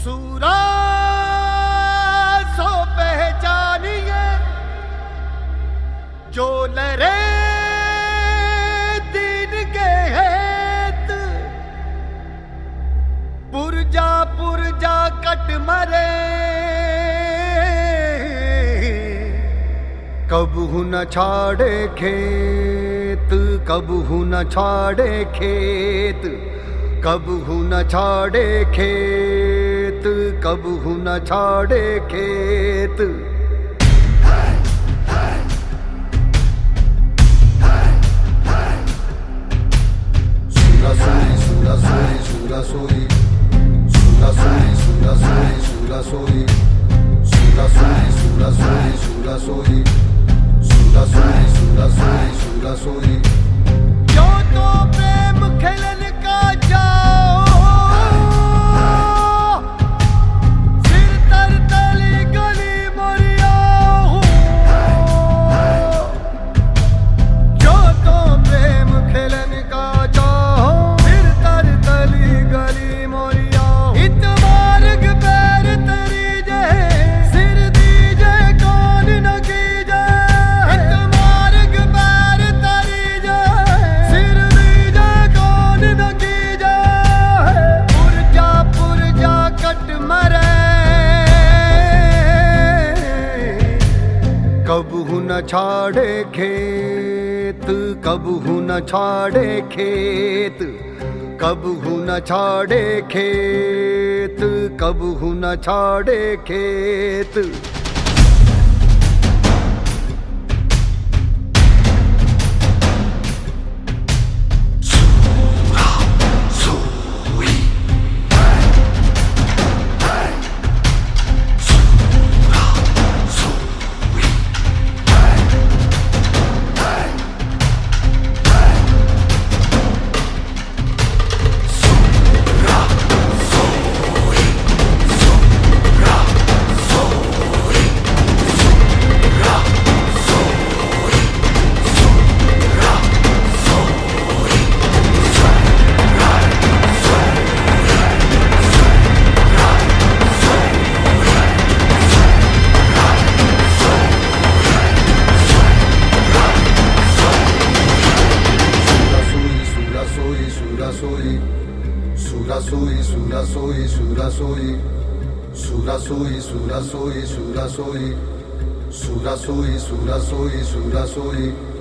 सूरा सो पहचानिए जो लरे दीन के हेत, पुरजा पुरजा कट मरे कबहू न छाड़े खेत, कबहू न छाड़े खेत, कबहू न छाड़े खेत, कबहू न छाड़े खेत। सूरा सोई सूरा सोई सूरा सोई सूरा सोई सूरा सोई सूरा सोई सूरा सोई सूरा सोई सूरा सोई सूरा सोई सूरा सोई सूरा सोई। जो तो प्रेम खेलन का जाओ, सिर तर तली गली मोरिया हो। जो तो प्रेम खेलन का जाओ, सिर तर तली गली मोरिया। इत मार्ग पैर तरी जे, सिर दीजे कान न कीजे। इत मार्ग पैर तरी जे, सिर दीजे कान न कीजे। पुरजा पुरजा कट मरे कबहू न छाड़े खेत, कबहू न छाड़े खेत, कबहू न छाड़े खेत, कबहू न छाड़े खेत। Sura soy, sura soy, sura soy, sura soy, sura soy, sura soy, sura soy, sura soy, sura soy.